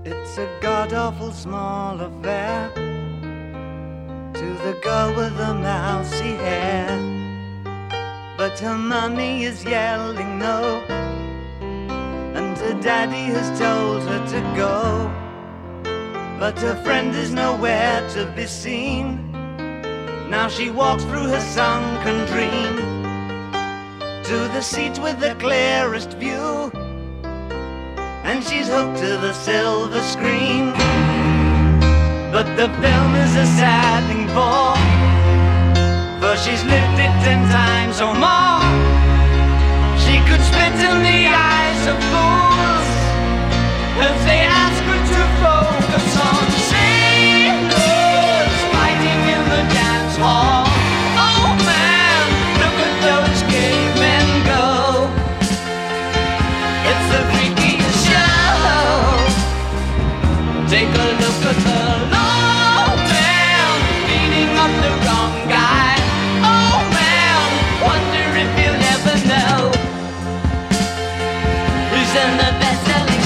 It's a god-awful small affair to the girl with the mousy hair, but her mummy is yelling no, and her daddy has told her to go, but her friend is nowhere to be seen. Now she walks through her sunken dream to the seat with the clearest view, and she's hooked to the silver screen. But the film is a sad thing for she's lived it 10 times or more. She could spit in the eyes of fools if they ask her to focus on sailors fighting in the dance hall. Oh man, look at those cavemen go. It's the freakiest show. Take a look at the low man beating up the wrong guy. Oh man, wonder if you'll ever know who's in the best-selling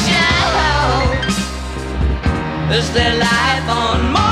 show. Is there life on Mars?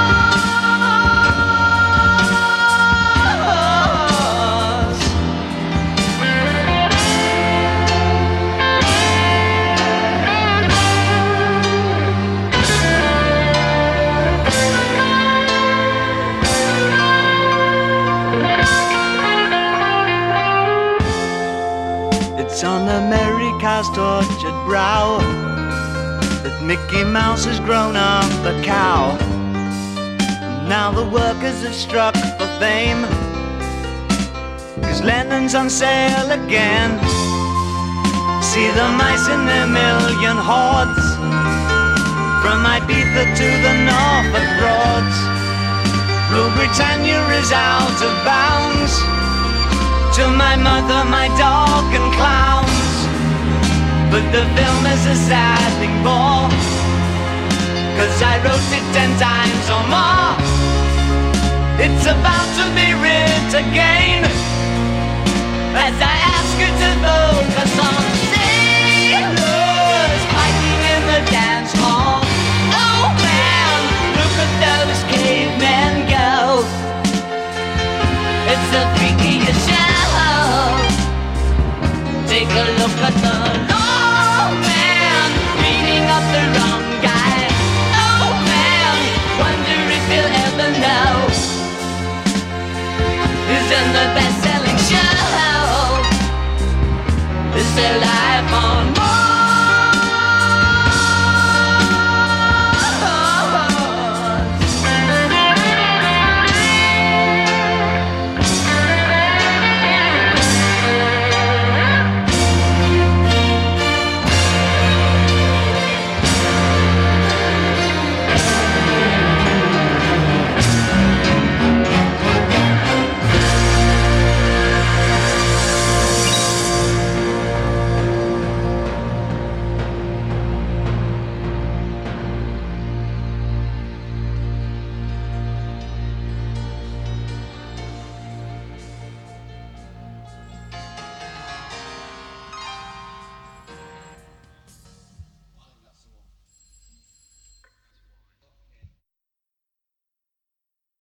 It's on America's tortured brow that Mickey Mouse has grown up a cow. And now the workers have struck for fame, 'cause Lennon's on sale again. See the mice in their million hordes, from Ibiza to the Norfolk Broads. Rule Britannia is out of bounds, to my mother, my dog and clowns. But the film is a sad thing for, 'cause I wrote it 10 times or more. It's about to be writ again, as I ask you to focus on